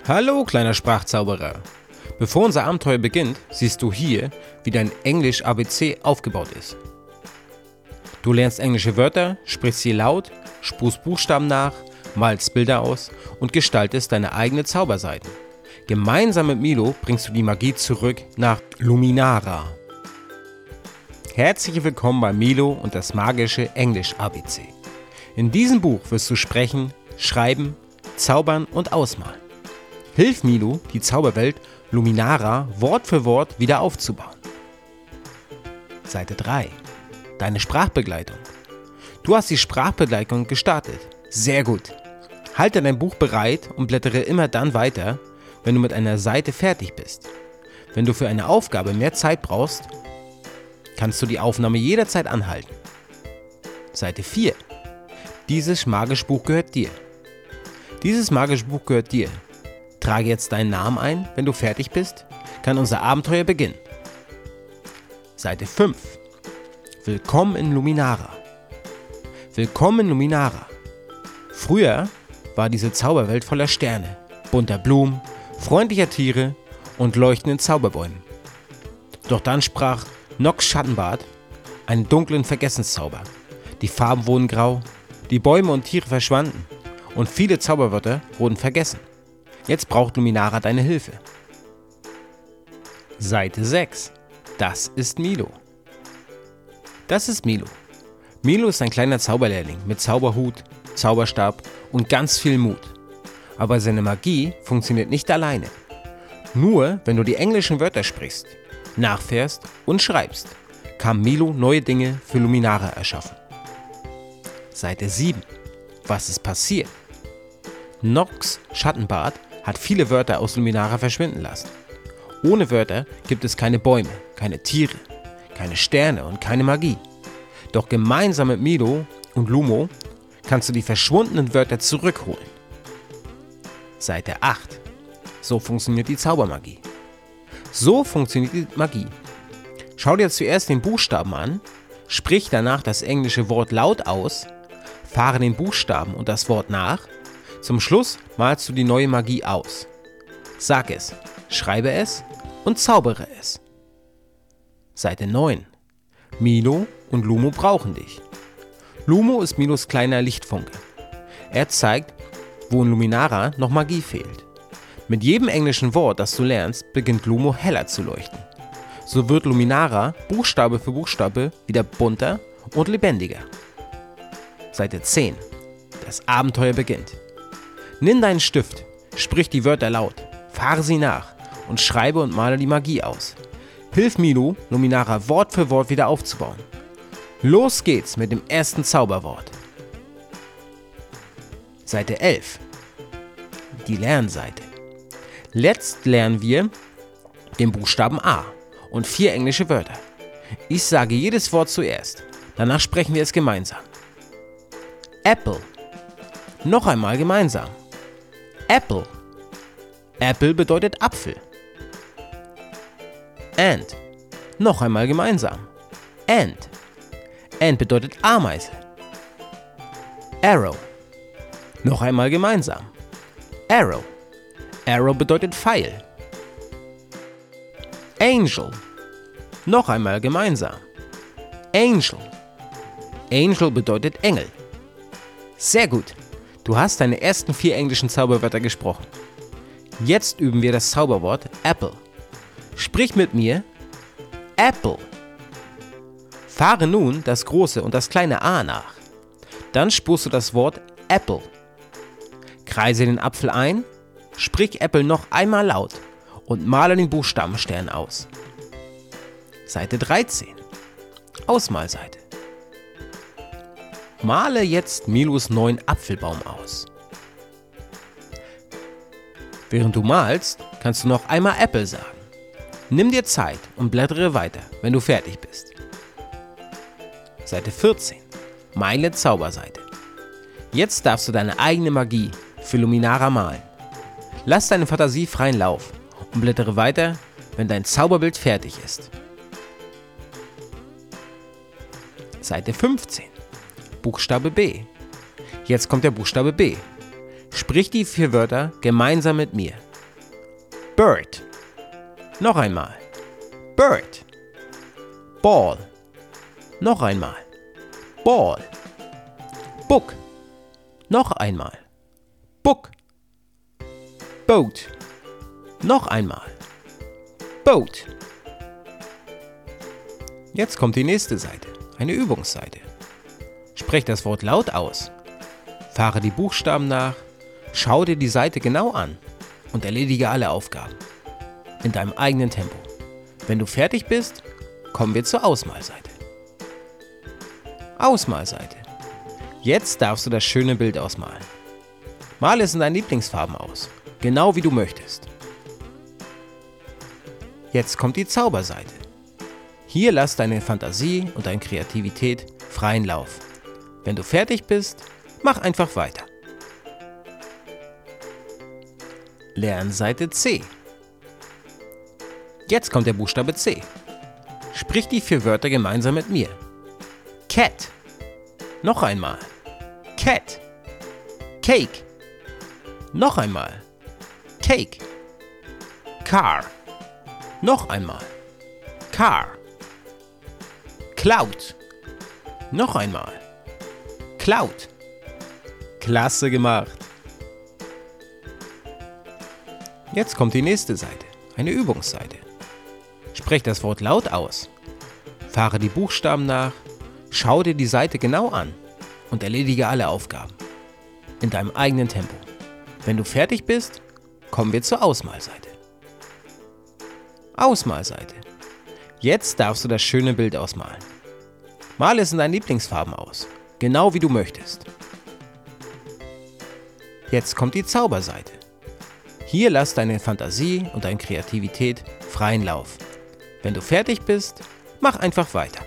Hallo, kleiner Sprachzauberer. Bevor unser Abenteuer beginnt, siehst du hier, wie dein Englisch-ABC aufgebaut ist. Du lernst englische Wörter, sprichst sie laut, spust Buchstaben nach, malst Bilder aus und gestaltest deine eigene Zauberseiten. Gemeinsam mit Milo bringst du die Magie zurück nach Luminara. Herzlich willkommen bei Milo und das magische Englisch-ABC. In diesem Buch wirst du sprechen, schreiben, zaubern und ausmalen. Hilf Milo, die Zauberwelt Luminara Wort für Wort wieder aufzubauen. Seite 3. Deine Sprachbegleitung. Du hast die Sprachbegleitung gestartet. Sehr gut. Halte dein Buch bereit und blättere immer dann weiter, wenn du mit einer Seite fertig bist. Wenn du für eine Aufgabe mehr Zeit brauchst, kannst du die Aufnahme jederzeit anhalten. Seite 4. Dieses magische Buch gehört dir. Dieses magische Buch gehört dir. Trage jetzt deinen Namen ein, wenn du fertig bist, kann unser Abenteuer beginnen. Seite 5. Willkommen in Luminara. Willkommen in Luminara. Früher war diese Zauberwelt voller Sterne, bunter Blumen, freundlicher Tiere und leuchtenden Zauberbäumen. Doch dann sprach Nox Schattenbart einen dunklen Vergessenszauber. Die Farben wurden grau, die Bäume und Tiere verschwanden und viele Zauberwörter wurden vergessen. Jetzt braucht Luminara deine Hilfe. Seite 6. Das ist Milo. Das ist Milo. Milo ist ein kleiner Zauberlehrling mit Zauberhut, Zauberstab und ganz viel Mut. Aber seine Magie funktioniert nicht alleine. Nur wenn du die englischen Wörter sprichst, nachfährst und schreibst, kann Milo neue Dinge für Luminara erschaffen. Seite 7. Was ist passiert? Nox Schattenbart hat viele Wörter aus Luminara verschwinden lassen. Ohne Wörter gibt es keine Bäume, keine Tiere, keine Sterne und keine Magie. Doch gemeinsam mit Milo und Lumo kannst du die verschwundenen Wörter zurückholen. Seite 8. So funktioniert die Zaubermagie. So funktioniert die Magie. Schau dir zuerst den Buchstaben an, sprich danach das englische Wort laut aus, fahre den Buchstaben und das Wort nach. Zum Schluss malst du die neue Magie aus. Sag es, schreibe es und zaubere es. Seite 9. Milo und Lumo brauchen dich. Lumo ist Milos kleiner Lichtfunke. Er zeigt, wo in Luminara noch Magie fehlt. Mit jedem englischen Wort, das du lernst, beginnt Lumo heller zu leuchten. So wird Luminara Buchstabe für Buchstabe wieder bunter und lebendiger. Seite 10. Das Abenteuer beginnt. Nimm deinen Stift, sprich die Wörter laut, fahre sie nach und schreibe und male die Magie aus. Hilf Milo, Luminara Wort für Wort wieder aufzubauen. Los geht's mit dem ersten Zauberwort. Seite 11. Die Lernseite. Letzt lernen wir den Buchstaben A und 4 englische Wörter. Ich sage jedes Wort zuerst, danach sprechen wir es gemeinsam. Apple. Noch einmal gemeinsam. Apple. Apple bedeutet Apfel. Ant. Noch einmal gemeinsam. Ant. Ant bedeutet Ameise. Arrow. Noch einmal gemeinsam. Arrow. Arrow bedeutet Pfeil. Angel. Noch einmal gemeinsam. Angel. Angel bedeutet Engel. Sehr gut. Du hast deine ersten 4 englischen Zauberwörter gesprochen. Jetzt üben wir das Zauberwort Apple. Sprich mit mir. Apple. Fahre nun das große und das kleine A nach. Dann spurst du das Wort Apple. Kreise den Apfel ein, sprich Apple noch einmal laut und male den Buchstabenstern aus. Seite 13. Ausmalseite. Male jetzt Milos neuen Apfelbaum aus. Während du malst, kannst du noch einmal Apple sagen. Nimm dir Zeit und blättere weiter, wenn du fertig bist. Seite 14. Meine Zauberseite. Jetzt darfst du deine eigene Magie für Luminara malen. Lass deine Fantasie freien Lauf und blättere weiter, wenn dein Zauberbild fertig ist. Seite 15. Buchstabe B. Jetzt kommt der Buchstabe B. Sprich die 4 Wörter gemeinsam mit mir. Bird. Noch einmal. Bird. Ball. Noch einmal. Ball. Book. Noch einmal. Book. Boat. Noch einmal. Boat. Jetzt kommt die nächste Seite, eine Übungsseite. Sprech das Wort laut aus. Fahre die Buchstaben nach, schau dir die Seite genau an und erledige alle Aufgaben. In deinem eigenen Tempo. Wenn du fertig bist, kommen wir zur Ausmalseite. Ausmalseite. Jetzt darfst du das schöne Bild ausmalen. Male es in deinen Lieblingsfarben aus, genau wie du möchtest. Jetzt kommt die Zauberseite. Hier lass deine Fantasie und deine Kreativität freien Lauf. Wenn du fertig bist, mach einfach weiter. Lernseite C. Jetzt kommt der Buchstabe C. Sprich die 4 Wörter gemeinsam mit mir. Cat. Noch einmal. Cat. Cake. Noch einmal. Cake. Car. Noch einmal. Car. Cloud. Noch einmal. Cloud. Klasse gemacht. Jetzt kommt die nächste Seite, eine Übungsseite. Sprech das Wort laut aus. Fahre die Buchstaben nach, schau dir die Seite genau an und erledige alle Aufgaben. In deinem eigenen Tempo. Wenn du fertig bist, kommen wir zur Ausmalseite. Ausmalseite. Jetzt darfst du das schöne Bild ausmalen. Male es in deinen Lieblingsfarben aus, genau wie du möchtest. Jetzt kommt die Zauberseite. Hier lass deine Fantasie und deine Kreativität freien Lauf. Wenn du fertig bist, mach einfach weiter.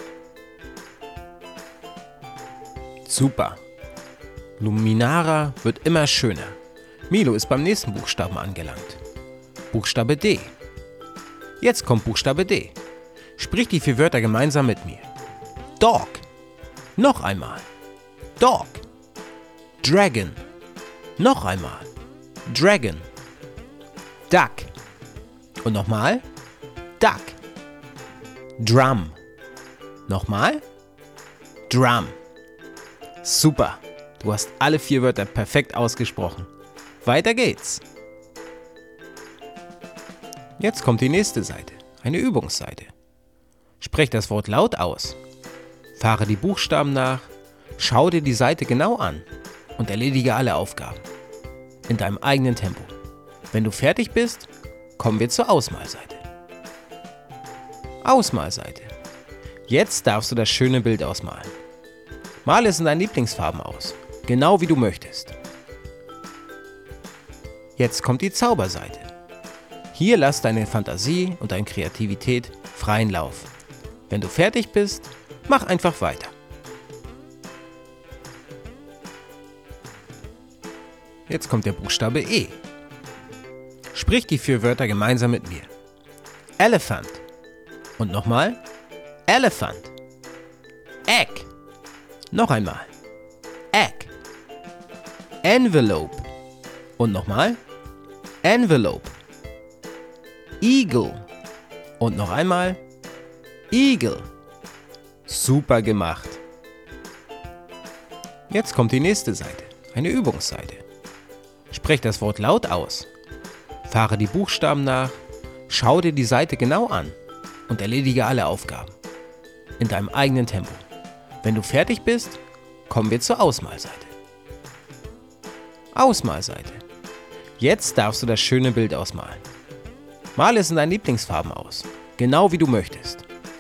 Super. Luminara wird immer schöner. Milo ist beim nächsten Buchstaben angelangt. Buchstabe D. Jetzt kommt Buchstabe D. Sprich die 4 Wörter gemeinsam mit mir. Dog. Noch einmal. Dog. Dragon. Noch einmal. Dragon. Duck. Und nochmal. Duck. Drum. Nochmal. Drum. Super. Du hast alle 4 Wörter perfekt ausgesprochen. Weiter geht's. Jetzt kommt die nächste Seite, eine Übungsseite. Sprech das Wort laut aus. Fahre die Buchstaben nach, schau dir die Seite genau an und erledige alle Aufgaben. In deinem eigenen Tempo. Wenn du fertig bist, kommen wir zur Ausmalseite. Ausmalseite. Jetzt darfst du das schöne Bild ausmalen. Male es in deinen Lieblingsfarben aus, genau wie du möchtest. Jetzt kommt die Zauberseite. Hier lass deine Fantasie und deine Kreativität freien Lauf. Wenn du fertig bist, mach einfach weiter. Jetzt kommt der Buchstabe E. Sprich die 4 Wörter gemeinsam mit mir. Elephant. Und nochmal. Elephant. Egg. Noch einmal. Egg. Envelope. Und nochmal. Envelope. Eagle. Und noch einmal. Eagle. Super gemacht. Jetzt kommt die nächste Seite, eine Übungsseite. Sprech das Wort laut aus. Fahre die Buchstaben nach, schau dir die Seite genau an und erledige alle Aufgaben. In deinem eigenen Tempo. Wenn du fertig bist, kommen wir zur Ausmalseite. Ausmalseite. Jetzt darfst du das schöne Bild ausmalen. Male es in deinen Lieblingsfarben aus, genau wie du möchtest.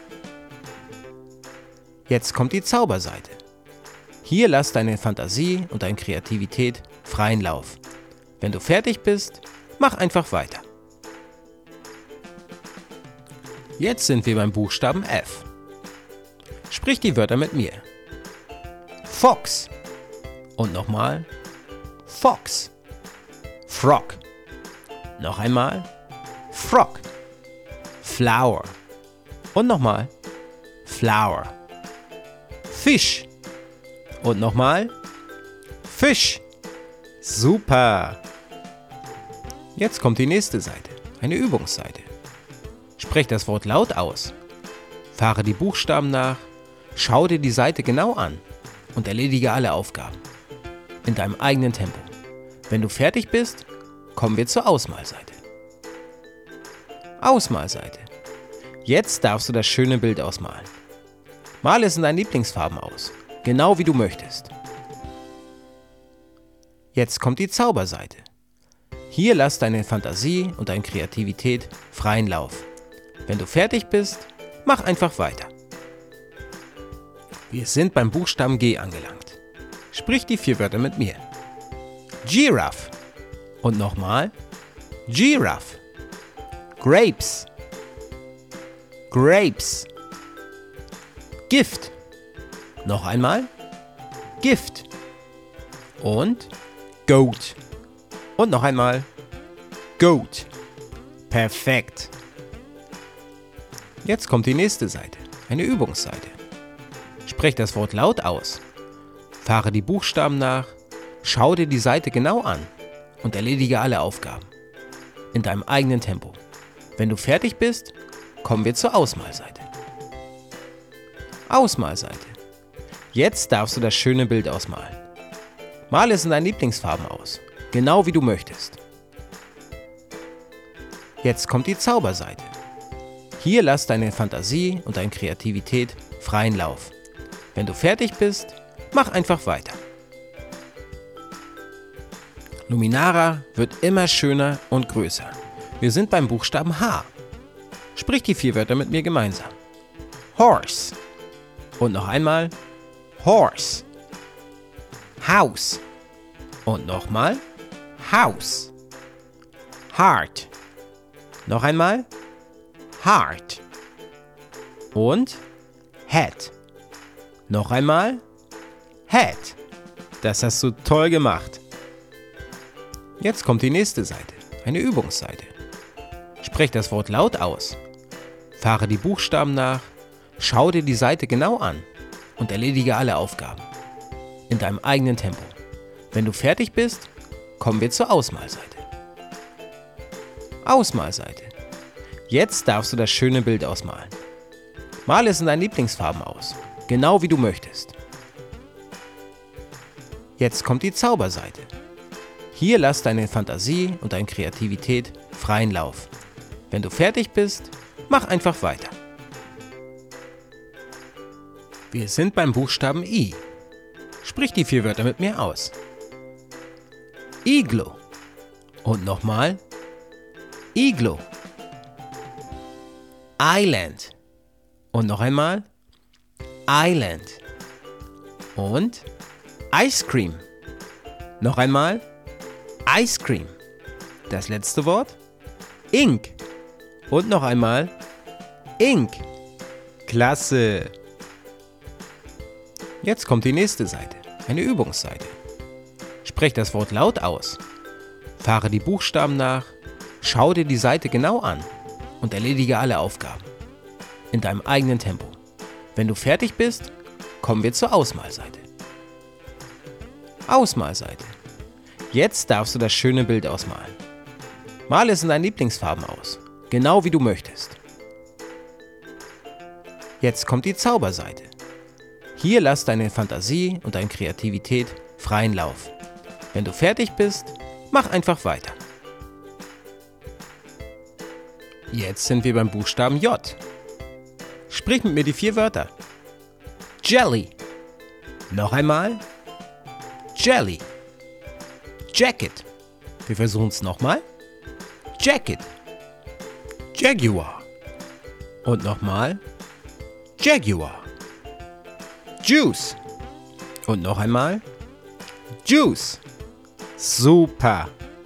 Jetzt kommt die Zauberseite. Hier lass deine Fantasie und deine Kreativität freien Lauf. Wenn du fertig bist, mach einfach weiter. Jetzt sind wir beim Buchstaben F. Sprich die Wörter mit mir. Fox. Und nochmal. Fox. Frog. Noch einmal. Frog. Flower. Und nochmal. Flower. Fish. Und nochmal. Fish. Super. Jetzt kommt die nächste Seite, eine Übungsseite. Sprech das Wort laut aus. Fahre die Buchstaben nach, schau dir die Seite genau an und erledige alle Aufgaben. In deinem eigenen Tempo. Wenn du fertig bist, kommen wir zur Ausmalseite. Ausmalseite. Jetzt darfst du das schöne Bild ausmalen. Male es in deinen Lieblingsfarben aus, genau wie du möchtest. Jetzt kommt die Zauberseite. Hier lass deine Fantasie und deine Kreativität freien Lauf. Wenn du fertig bist, mach einfach weiter. Wir sind beim Buchstaben G angelangt. Sprich die 4 Wörter mit mir. Giraffe. Und nochmal. Giraffe. Grapes. Grapes. Gift. Noch einmal. Gift. Und Goat. Und noch einmal. Goat. Perfekt. Jetzt kommt die nächste Seite, eine Übungsseite. Sprech das Wort laut aus. Fahre die Buchstaben nach, schau dir die Seite genau an und erledige alle Aufgaben. In deinem eigenen Tempo. Wenn du fertig bist, kommen wir zur Ausmalseite. Ausmalseite. Jetzt darfst du das schöne Bild ausmalen. Male es in deinen Lieblingsfarben aus, genau wie du möchtest. Jetzt kommt die Zauberseite. Hier lass deine Fantasie und deine Kreativität freien Lauf. Wenn du fertig bist, mach einfach weiter. Luminara wird immer schöner und größer. Wir sind beim Buchstaben H. Sprich die 4 Wörter mit mir gemeinsam. Horse. Und noch einmal. Horse. House. Und nochmal. House. Heart. Noch einmal. Heart. Und Head. Noch einmal. Head. Das hast du toll gemacht. Jetzt kommt die nächste Seite, eine Übungsseite. Sprech das Wort laut aus. Fahre die Buchstaben nach, schau dir die Seite genau an und erledige alle Aufgaben. In deinem eigenen Tempo. Wenn du fertig bist, kommen wir zur Ausmalseite. Ausmalseite. Jetzt darfst du das schöne Bild ausmalen. Male es in deinen Lieblingsfarben aus, genau wie du möchtest. Jetzt kommt die Zauberseite. Hier lass deine Fantasie und deine Kreativität freien Lauf. Wenn du fertig bist, mach einfach weiter. Wir sind beim Buchstaben I. Sprich die 4 Wörter mit mir aus. Igloo. Und nochmal. Igloo. Island. Und noch einmal. Island. Und Ice Cream. Noch einmal. Ice Cream. Das letzte Wort. Ink. Und noch einmal. Ink. Klasse. Jetzt kommt die nächste Seite, eine Übungsseite. Sprech das Wort laut aus. Fahre die Buchstaben nach, schau dir die Seite genau an und erledige alle Aufgaben. In deinem eigenen Tempo. Wenn du fertig bist, kommen wir zur Ausmalseite. Ausmalseite. Jetzt darfst du das schöne Bild ausmalen. Male es in deinen Lieblingsfarben aus, genau wie du möchtest. Jetzt kommt die Zauberseite. Hier lass deine Fantasie und deine Kreativität freien Lauf. Wenn du fertig bist, mach einfach weiter. Jetzt sind wir beim Buchstaben J. Sprich mit mir die 4 Wörter. Jelly. Noch einmal. Jelly. Jacket. Wir versuchen es nochmal. Jacket. Jaguar. Und nochmal. Jaguar. Juice. Und noch einmal. Juice. Super.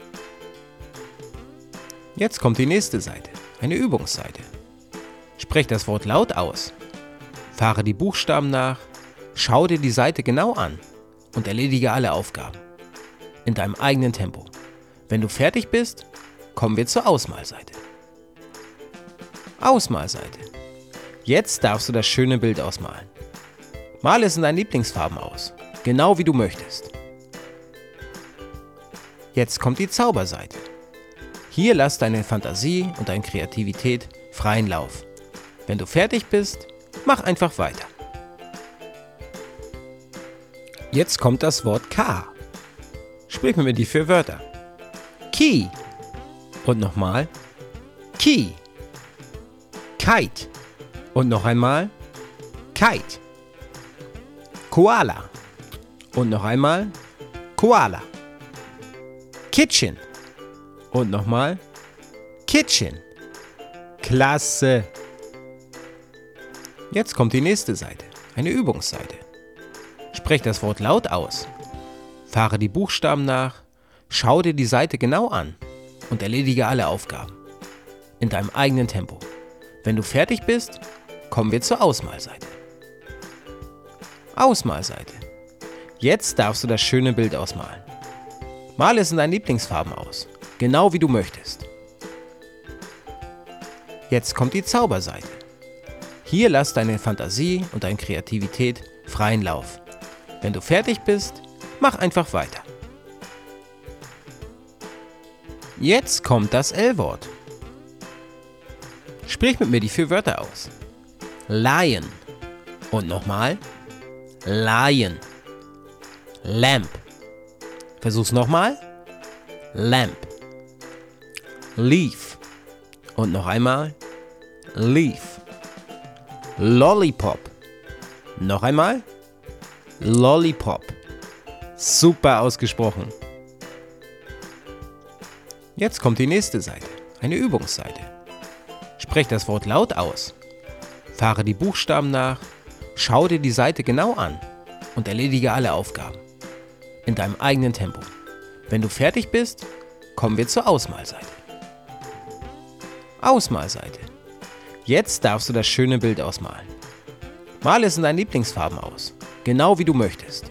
Jetzt kommt die nächste Seite, eine Übungsseite. Sprech das Wort laut aus. Fahre die Buchstaben nach, schau dir die Seite genau an und erledige alle Aufgaben. In deinem eigenen Tempo. Wenn du fertig bist, kommen wir zur Ausmalseite. Ausmalseite. Jetzt darfst du das schöne Bild ausmalen. Male es in deinen Lieblingsfarben aus, genau wie du möchtest. Jetzt kommt die Zauberseite. Hier lass deine Fantasie und deine Kreativität freien Lauf. Wenn du fertig bist, mach einfach weiter. Jetzt kommt das Wort K. Sprich mit mir die 4 Wörter. Key. Und nochmal. Key. Kite. Und noch einmal. Kite. Koala. Und noch einmal. Koala. Kitchen. Und nochmal. Kitchen. Klasse. Jetzt kommt die nächste Seite. Eine Übungsseite. Sprech das Wort laut aus. Fahre die Buchstaben nach. Schau dir die Seite genau an. Und erledige alle Aufgaben. In deinem eigenen Tempo. Wenn du fertig bist, kommen wir zur Ausmalseite. Ausmalseite. Jetzt darfst du das schöne Bild ausmalen. Male es in deinen Lieblingsfarben aus. Genau wie du möchtest. Jetzt kommt die Zauberseite. Hier lass deine Fantasie und deine Kreativität freien Lauf. Wenn du fertig bist, mach einfach weiter. Jetzt kommt das L-Wort. Sprich mit mir die 4 Wörter aus. Lion. Und nochmal. Lion. Lamp. Versuch's nochmal. Lamp. Leaf. Und noch einmal. Leaf. Lollipop. Noch einmal. Lollipop. Super ausgesprochen. Jetzt kommt die nächste Seite. Eine Übungsseite. Sprech das Wort laut aus. Fahre die Buchstaben nach. Schau dir die Seite genau an. Und erledige alle Aufgaben. In deinem eigenen Tempo. Wenn du fertig bist, kommen wir zur Ausmalseite. Ausmalseite. Jetzt darfst du das schöne Bild ausmalen. Male es in deinen Lieblingsfarben aus. Genau wie du möchtest.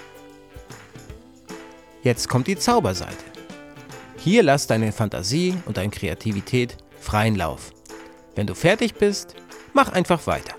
Jetzt kommt die Zauberseite. Hier lass deine Fantasie und deine Kreativität freien Lauf. Wenn du fertig bist, mach einfach weiter.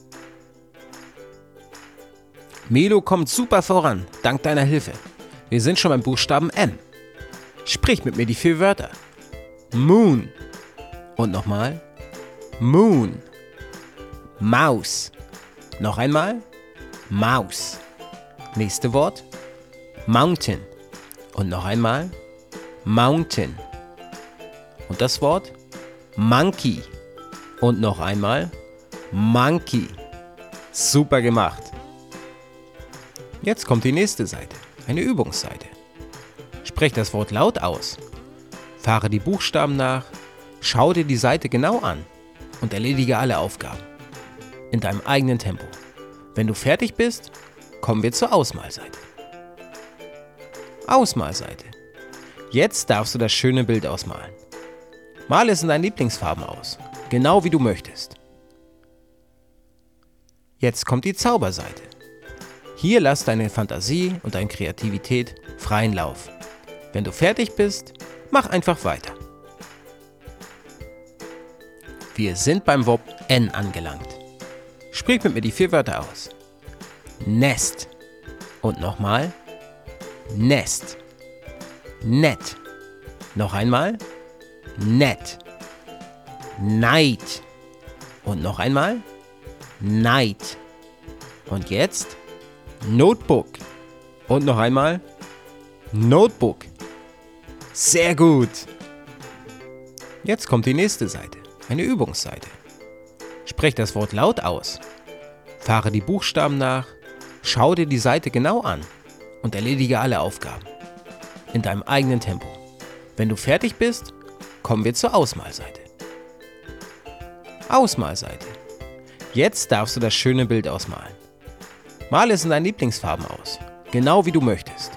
Milo kommt super voran, dank deiner Hilfe. Wir sind schon beim Buchstaben M. Sprich mit mir die 4 Wörter. Moon. Und nochmal. Moon. Maus. Noch einmal. Maus. Nächste Wort. Mountain. Und noch einmal. Mountain. Und das Wort. Monkey. Und noch einmal. Monkey. Super gemacht. Jetzt kommt die nächste Seite. Eine Übungsseite. Sprech das Wort laut aus. Fahre die Buchstaben nach. Schau dir die Seite genau an. Und erledige alle Aufgaben. In deinem eigenen Tempo. Wenn du fertig bist, kommen wir zur Ausmalseite. Ausmalseite. Jetzt darfst du das schöne Bild ausmalen. Male es in deinen Lieblingsfarben aus. Genau wie du möchtest. Jetzt kommt die Zauberseite. Hier lass deine Fantasie und deine Kreativität freien Lauf. Wenn du fertig bist, mach einfach weiter. Wir sind beim Verb N angelangt. Sprich mit mir die 4 Wörter aus. Nest. Und nochmal. Nest. Net. Noch einmal. Net. Night. Und noch einmal. Night. Und jetzt Notebook. Und noch einmal. Notebook. Sehr gut. Jetzt kommt die nächste Seite. Eine Übungsseite. Sprech das Wort laut aus. Fahre die Buchstaben nach. Schau dir die Seite genau an. Und erledige alle Aufgaben. In deinem eigenen Tempo. Wenn du fertig bist, kommen wir zur Ausmalseite. Ausmalseite. Jetzt darfst du das schöne Bild ausmalen. Male es in deinen Lieblingsfarben aus. Genau wie du möchtest.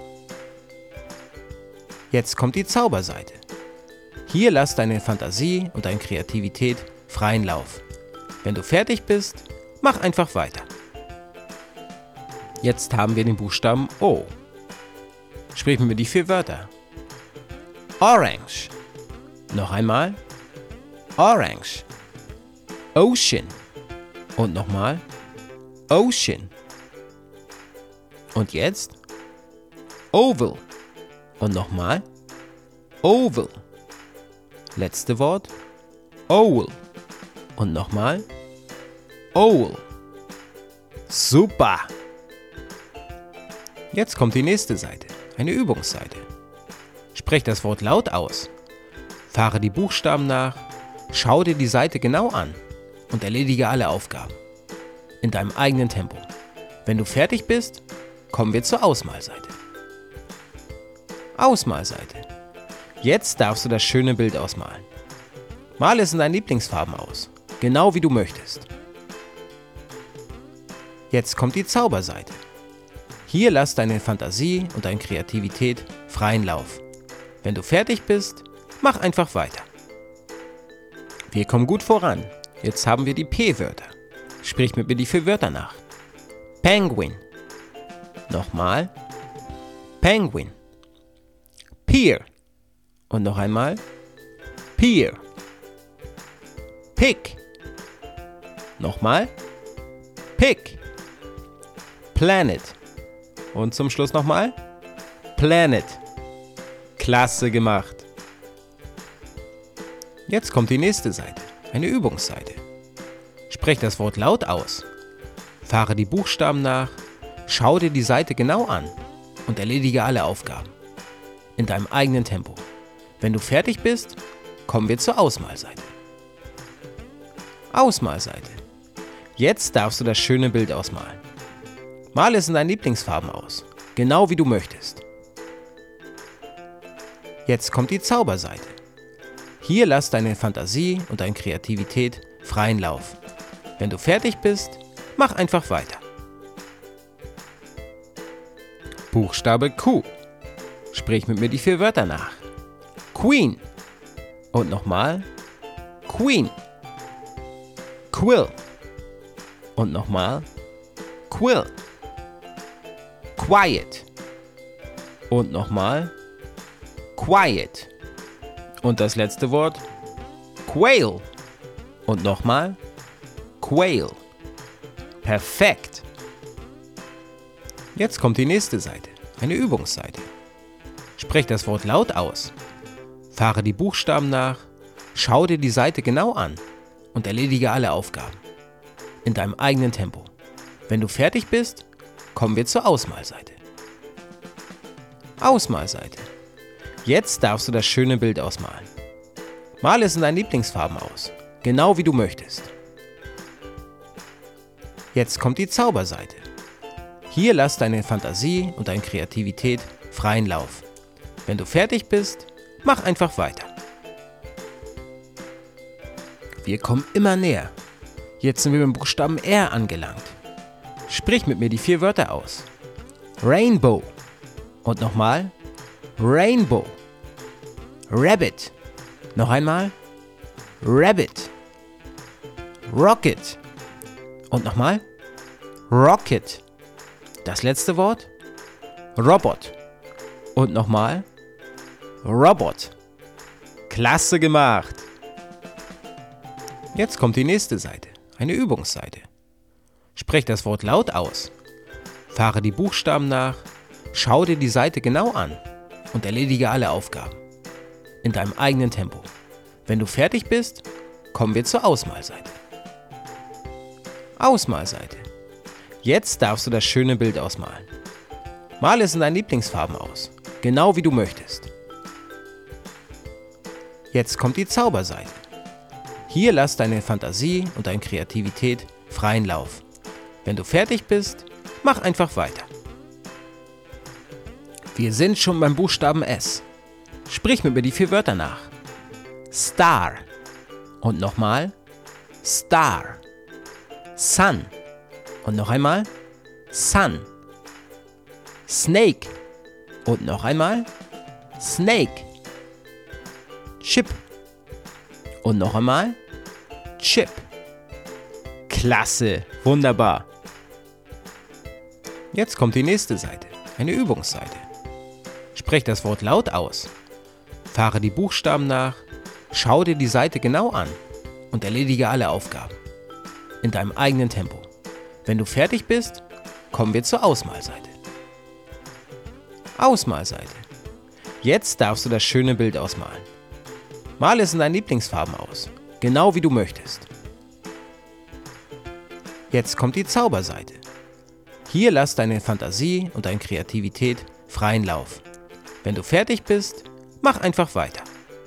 Jetzt kommt die Zauberseite. Hier lass deine Fantasie und deine Kreativität freien Lauf. Wenn du fertig bist, mach einfach weiter. Jetzt haben wir den Buchstaben O. Sprich mit mir die 4 Wörter. Orange. Noch einmal. Orange. Ocean. Und nochmal. Ocean. Und jetzt Oval. Und nochmal. Oval. Letzte Wort. Owl. Und nochmal. Owl. Super! Jetzt kommt die nächste Seite, eine Übungsseite. Sprech das Wort laut aus. Fahre die Buchstaben nach, schau dir die Seite genau an und erledige alle Aufgaben. In deinem eigenen Tempo. Wenn du fertig bist, kommen wir zur Ausmalseite. Ausmalseite. Jetzt darfst du das schöne Bild ausmalen. Male es in deinen Lieblingsfarben aus, genau wie du möchtest. Jetzt kommt die Zauberseite. Hier lass deine Fantasie und deine Kreativität freien Lauf. Wenn du fertig bist, mach einfach weiter. Wir kommen gut voran. Jetzt haben wir die P-Wörter. Sprich mit mir die 4 Wörter nach. Penguin. Nochmal. Penguin. Pear. Und noch einmal. Pear. Pick. Nochmal. Pick. Planet. Und zum Schluss nochmal. Planet. Klasse gemacht. Jetzt kommt die nächste Seite, eine Übungsseite. Sprech das Wort laut aus. Fahre die Buchstaben nach, schau dir die Seite genau an und erledige alle Aufgaben. In deinem eigenen Tempo. Wenn du fertig bist, kommen wir zur Ausmalseite. Ausmalseite. Jetzt darfst du das schöne Bild ausmalen. Male es in deinen Lieblingsfarben aus, genau wie du möchtest. Jetzt kommt die Zauberseite. Hier lass deine Fantasie und deine Kreativität freien Lauf. Wenn du fertig bist, mach einfach weiter. Buchstabe Q. Sprich mit mir die 4 Wörter nach. Queen. Und nochmal. Queen. Quill. Und nochmal. Quill. Quiet. Und nochmal. Quiet. Und das letzte Wort. Quail. Und nochmal. Quail. Perfekt. Jetzt kommt die nächste Seite, eine Übungsseite. Sprech das Wort laut aus. Fahre die Buchstaben nach, schau dir die Seite genau an und erledige alle Aufgaben. In deinem eigenen Tempo. Wenn du fertig bist, kommen wir zur Ausmalseite. Ausmalseite. Jetzt darfst du das schöne Bild ausmalen. Male es in deinen Lieblingsfarben aus, genau wie du möchtest. Jetzt kommt die Zauberseite. Hier lass deine Fantasie und deine Kreativität freien Lauf. Wenn du fertig bist, mach einfach weiter. Wir kommen immer näher. Jetzt sind wir beim Buchstaben R angelangt. Sprich mit mir die 4 Wörter aus. Rainbow. Und nochmal. Rainbow. Rabbit. Noch einmal. Rabbit. Rocket. Und nochmal. Rocket. Das letzte Wort. Robot. Und nochmal. Robot. Klasse gemacht. Jetzt kommt die nächste Seite, eine Übungsseite. Sprech das Wort laut aus. Fahre die Buchstaben nach, schau dir die Seite genau an und erledige alle Aufgaben. In deinem eigenen Tempo. Wenn du fertig bist, kommen wir zur Ausmalseite. Ausmalseite. Jetzt darfst du das schöne Bild ausmalen. Male es in deinen Lieblingsfarben aus, genau wie du möchtest. Jetzt kommt die Zauberseite. Hier lass deine Fantasie und deine Kreativität freien Lauf. Wenn du fertig bist, mach einfach weiter. Wir sind schon beim Buchstaben S. Sprich mit mir die 4 Wörter nach. Star. Und nochmal. Star. Sun. Und noch einmal. Sun. Snake. Und noch einmal. Snake. Chip. Und noch einmal. Chip. Klasse. Wunderbar. Jetzt kommt die nächste Seite, eine Übungsseite. Sprech das Wort laut aus. Fahre die Buchstaben nach, schau dir die Seite genau an und erledige alle Aufgaben. In deinem eigenen Tempo. Wenn du fertig bist, kommen wir zur Ausmalseite. Ausmalseite. Jetzt darfst du das schöne Bild ausmalen. Male es in deinen Lieblingsfarben aus, genau wie du möchtest. Jetzt kommt die Zauberseite. Hier lass deine Fantasie und deine Kreativität freien Lauf. Wenn du fertig bist, mach einfach weiter.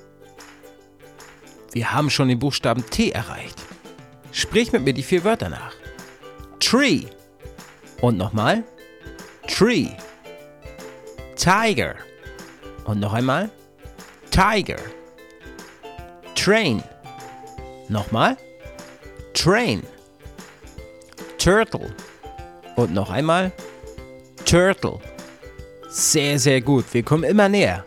Wir haben schon den Buchstaben T erreicht. Sprich mit mir die 4 Wörter nach. Tree. Und nochmal. Tree. Tiger. Und noch einmal. Tiger. Train. Nochmal. Train. Turtle. Und noch einmal. Turtle. Sehr, sehr gut. Wir kommen immer näher.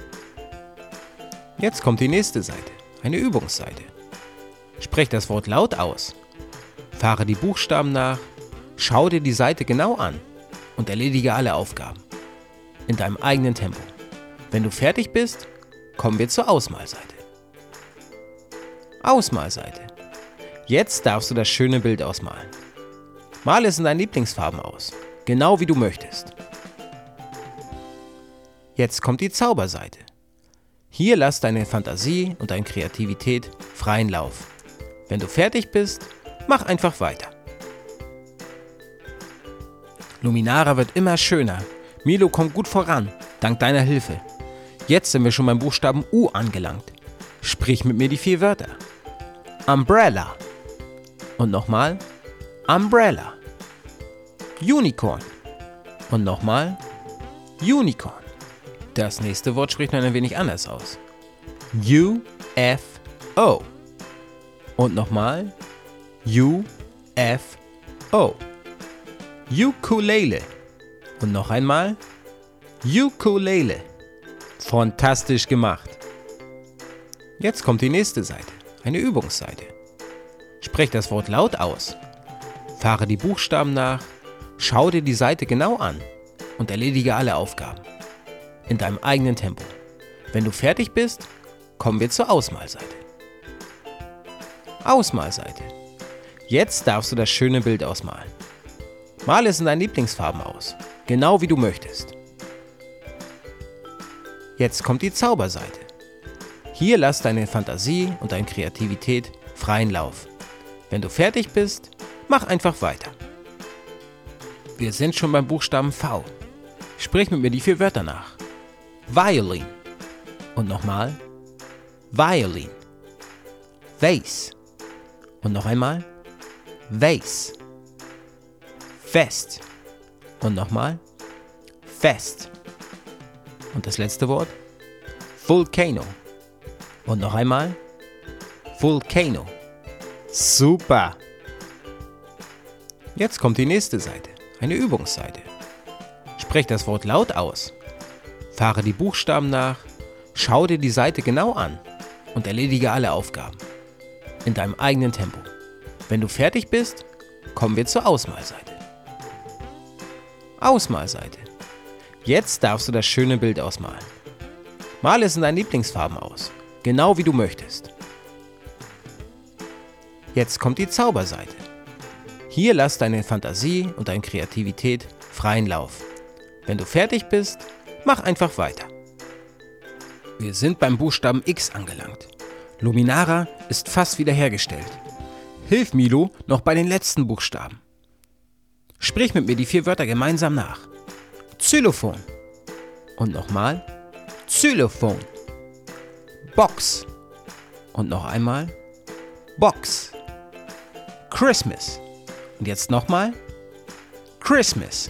Jetzt kommt die nächste Seite. Eine Übungsseite. Sprech das Wort laut aus. Fahre die Buchstaben nach. Schau dir die Seite genau an. Und erledige alle Aufgaben. In deinem eigenen Tempo. Wenn du fertig bist, kommen wir zur Ausmalseite. Ausmalseite. Jetzt darfst du das schöne Bild ausmalen. Male es in deinen Lieblingsfarben aus. Genau wie du möchtest. Jetzt kommt die Zauberseite. Hier lass deine Fantasie und deine Kreativität freien Lauf. Wenn du fertig bist, mach einfach weiter. Luminara wird immer schöner. Milo kommt gut voran, dank deiner Hilfe. Jetzt sind wir schon beim Buchstaben U angelangt. Sprich mit mir die 4 Wörter. Umbrella. Und nochmal. Umbrella. Unicorn. Und nochmal. Unicorn. Das nächste Wort spricht man ein wenig anders aus. UFO. Und nochmal. UFO. Ukulele. Und noch einmal. Ukulele. Fantastisch gemacht. Jetzt kommt die nächste Seite. Eine Übungsseite. Sprech das Wort laut aus. Fahre die Buchstaben nach. Schau dir die Seite genau an. Und erledige alle Aufgaben. In deinem eigenen Tempo. Wenn du fertig bist, kommen wir zur Ausmalseite. Ausmalseite. Jetzt darfst du das schöne Bild ausmalen. Male es in deinen Lieblingsfarben aus. Genau wie du möchtest. Jetzt kommt die Zauberseite. Hier lass deine Fantasie und deine Kreativität freien Lauf. Wenn du fertig bist, mach einfach weiter. Wir sind schon beim Buchstaben V. Sprich mit mir die 4 Wörter nach. Violin. Und nochmal. Violin. Vase. Und noch einmal. Vase. Fest. Und nochmal. Fest. Und das letzte Wort. Volcano. Und noch einmal. Volcano. Super. Jetzt kommt die nächste Seite. Eine Übungsseite. Sprech das Wort laut aus. Fahre die Buchstaben nach. Schau dir die Seite genau an. Und erledige alle Aufgaben. In deinem eigenen Tempo. Wenn du fertig bist, kommen wir zur Ausmalseite. Ausmalseite. Jetzt darfst du das schöne Bild ausmalen. Male es in deinen Lieblingsfarben aus. Genau wie du möchtest. Jetzt kommt die Zauberseite. Hier lass deine Fantasie und deine Kreativität freien Lauf. Wenn du fertig bist, mach einfach weiter. Wir sind beim Buchstaben X angelangt. Luminara ist fast wiederhergestellt. Hilf Milo noch bei den letzten Buchstaben. Sprich mit mir die 4 Wörter gemeinsam nach. Xylophon. Und nochmal. Xylophon. Box. Und noch einmal. Box. Christmas. Und jetzt nochmal. Christmas.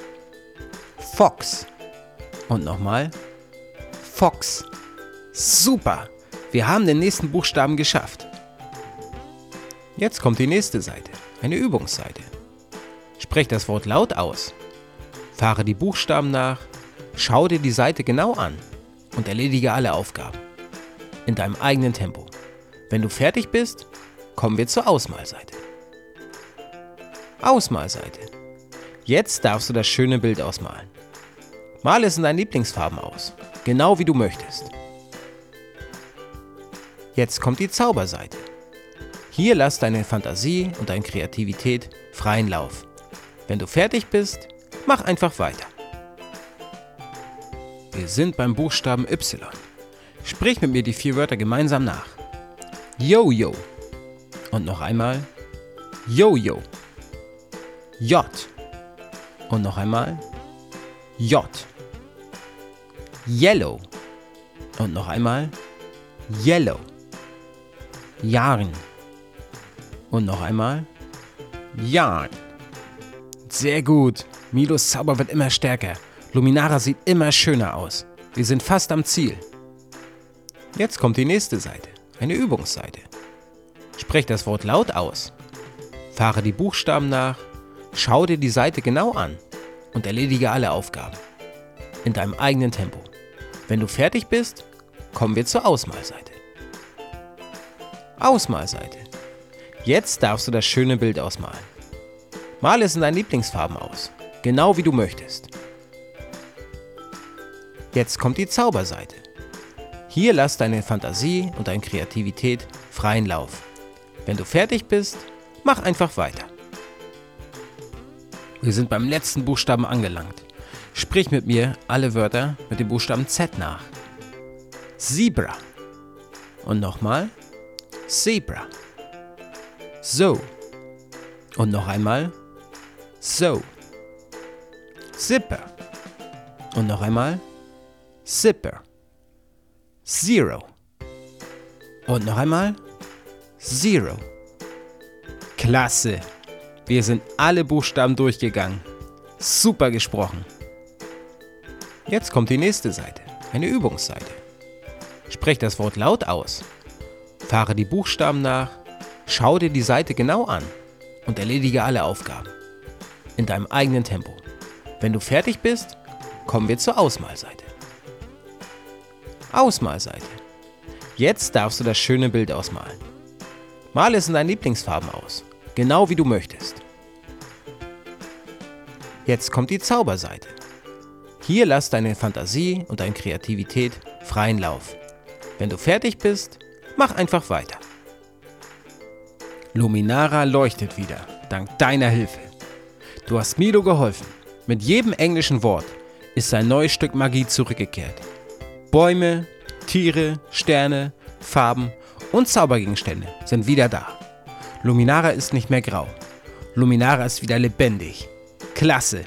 Fox. Und nochmal. Fox. Super. Wir haben den nächsten Buchstaben geschafft. Jetzt kommt die nächste Seite. Eine Übungsseite. Sprech das Wort laut aus. Fahre die Buchstaben nach. Schau dir die Seite genau an. Und erledige alle Aufgaben. In deinem eigenen Tempo. Wenn du fertig bist, kommen wir zur Ausmalseite. Ausmalseite. Jetzt darfst du das schöne Bild ausmalen. Male es in deinen Lieblingsfarben aus. Genau wie du möchtest. Jetzt kommt die Zauberseite. Hier lass deine Fantasie und deine Kreativität freien Lauf. Wenn du fertig bist, mach einfach weiter. Wir sind beim Buchstaben Y. Sprich mit mir die 4 Wörter gemeinsam nach. Yo-Yo. Und noch einmal. Yo-Yo. J. Und noch einmal. J. Yellow. Und noch einmal. Yellow. Yarn. Und noch einmal. Yarn. Sehr gut. Milos Zauber wird immer stärker. Luminara sieht immer schöner aus. Wir sind fast am Ziel. Jetzt kommt die nächste Seite. Eine Übungsseite. Sprech das Wort laut aus. Fahre die Buchstaben nach. Schau dir die Seite genau an. Und erledige alle Aufgaben. In deinem eigenen Tempo. Wenn du fertig bist, kommen wir zur Ausmalseite. Ausmalseite. Jetzt darfst du das schöne Bild ausmalen. Male es in deinen Lieblingsfarben aus. Genau wie du möchtest. Jetzt kommt die Zauberseite. Hier lass deine Fantasie und deine Kreativität freien Lauf. Wenn du fertig bist, mach einfach weiter. Wir sind beim letzten Buchstaben angelangt. Sprich mit mir alle Wörter mit dem Buchstaben Z nach. Zebra. Und nochmal. Zebra. So. Und noch einmal. So. Zipper. Und noch einmal. Zipper. Zero. Und noch einmal. Zero. Klasse. Wir sind alle Buchstaben durchgegangen. Super gesprochen. Jetzt kommt die nächste Seite. Eine Übungsseite. Sprech das Wort laut aus. Fahre die Buchstaben nach. Schau dir die Seite genau an. Und erledige alle Aufgaben. In deinem eigenen Tempo. Wenn du fertig bist, kommen wir zur Ausmalseite. Ausmalseite. Jetzt darfst du das schöne Bild ausmalen. Male es in deinen Lieblingsfarben aus. Genau wie du möchtest. Jetzt kommt die Zauberseite. Hier lass deine Fantasie und deine Kreativität freien Lauf. Wenn du fertig bist, mach einfach weiter. Luminara leuchtet wieder, dank deiner Hilfe. Du hast Milo geholfen. Mit jedem englischen Wort ist ein neues Stück Magie zurückgekehrt. Bäume, Tiere, Sterne, Farben und Zaubergegenstände sind wieder da. Luminara ist nicht mehr grau. Luminara ist wieder lebendig. Klasse!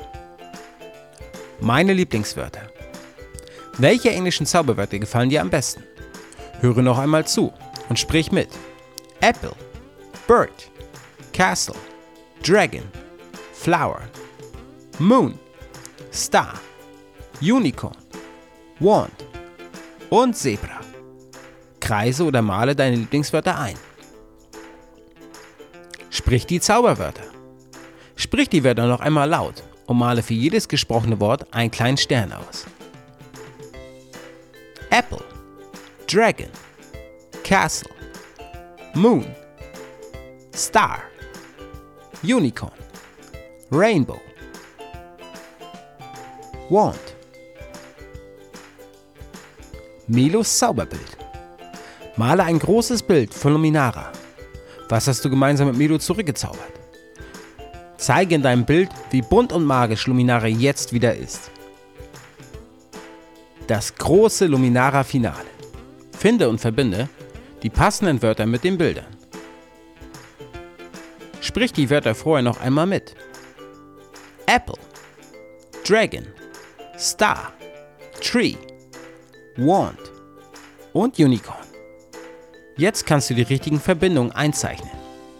Meine Lieblingswörter. Welche englischen Zauberwörter gefallen dir am besten? Höre noch einmal zu und sprich mit. Apple, Bird, Castle, Dragon, Flower, Moon, Star, Unicorn, Wand und Zebra. Kreise oder male deine Lieblingswörter ein. Sprich die Zauberwörter. Sprich die Wörter noch einmal laut und male für jedes gesprochene Wort einen kleinen Stern aus. Apple, Dragon, Castle, Moon, Star, Unicorn, Rainbow, Wand. Milos Zauberbild. Male ein großes Bild von Luminara. Was hast du gemeinsam mit Milo zurückgezaubert? Zeige in deinem Bild, wie bunt und magisch Luminara jetzt wieder ist. Das große Luminara-Finale. Finde und verbinde die passenden Wörter mit den Bildern. Sprich die Wörter vorher noch einmal mit. Apple, Dragon, Star, Tree, Wand und Unicorn. Jetzt kannst du die richtigen Verbindungen einzeichnen.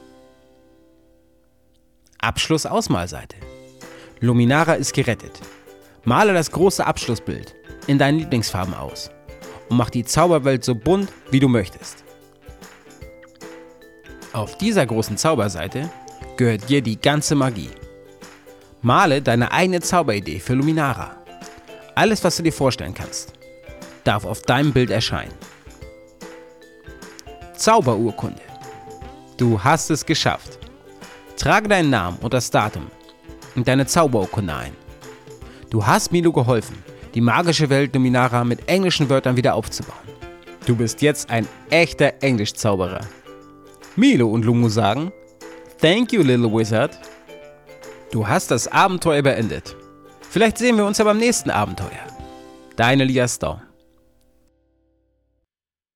Abschluss-Ausmalseite. Luminara ist gerettet. Male das große Abschlussbild in deinen Lieblingsfarben aus und mach die Zauberwelt so bunt, wie du möchtest. Auf dieser großen Zauberseite gehört dir die ganze Magie. Male deine eigene Zauberidee für Luminara. Alles, was du dir vorstellen kannst, darf auf deinem Bild erscheinen. Zauberurkunde. Du hast es geschafft. Trage deinen Namen und das Datum in deine Zauberurkunde ein. Du hast Milo geholfen, die magische Welt Luminara mit englischen Wörtern wieder aufzubauen. Du bist jetzt ein echter Englischzauberer. Milo und Lumu sagen, Thank you, little wizard. Du hast das Abenteuer beendet. Vielleicht sehen wir uns ja beim nächsten Abenteuer. Deine Liaston.